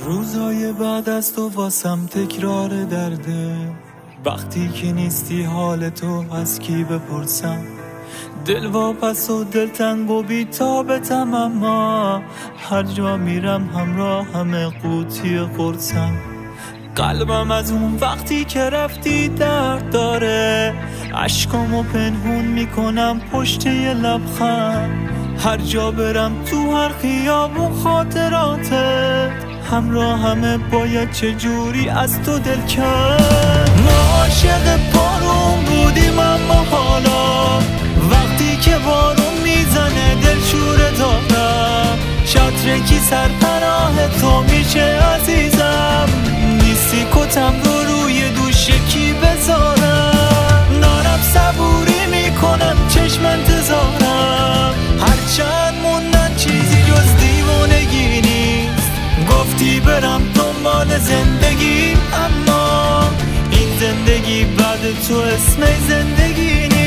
روزهای بعد از تو واسم تکرار درده، وقتی که نیستی حال تو از کی بپرسم؟ دل واپس و دلتنگ و بی‌تابتم، اما هر جا میرم همراه همه قوطی قرصم. قلبم از اون وقتی که رفتی درد داره، عشقامو پنهون میکنم پشت یه لبخند. هر جا برم تو هر خیابون خاطراتت همراه همه، باید چجوری از تو دل کرد. ما عاشق بارون بودیم، اما حالا وقتی که بارون میزنه دل شوره دارم. شطرکی سرپناه تو میشه عزیزم، نیستی کتم رو روی دوش کی بذارم. نارم صبوری میکنم چشم انتظارم، هرچند موندن چیزی جز دیوانگی نیست. گفتی برم دنبال زندگی، اما این زندگی بعد تو اسم زندگی نیست.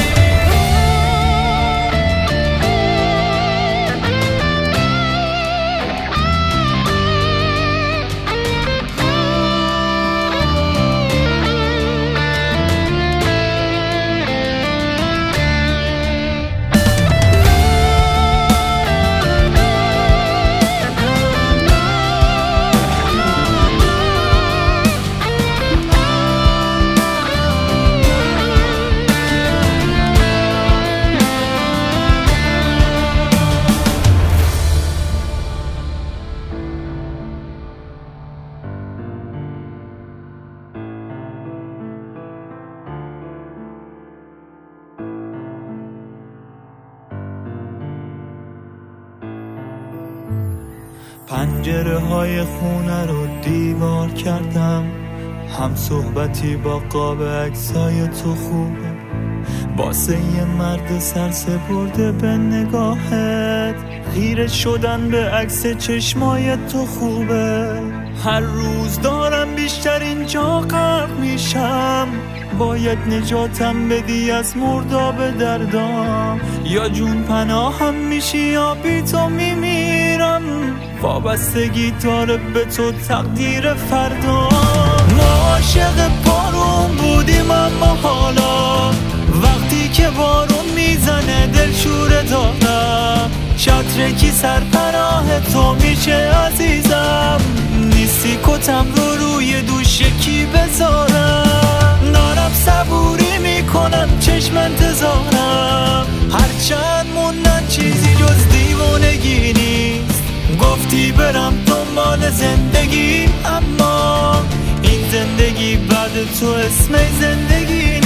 پنجره های خونه رو دیوار کردم، هم صحبتی با قاب عکسای تو خوبه. واسه یه مرد سرسپرده به نگاهت، خیره شدن به عکس چشمای تو خوبه. هر روز دارم بیشتر اینجا غرق میشم، باید نجاتم بدی از مرداب دردام. یا جون پناهم میشی یا بی تو میمیرم، وابستگی داره به تو تقدیر فردا. ما عاشق بارون بودیم، اما حالا وقتی که بارون میزنه دل شوره دارم. شطرکی سرپناه تو میشه عزیزم، نیستی کتم رو روی دوش کی بذارم. نارم صبوری میکنم چشم انتظارم، هرچند موندن چیزی جز دیوانگی نیست. گفتی برم دنبال زندگی، اما این زندگی بعد تو اسم زندگی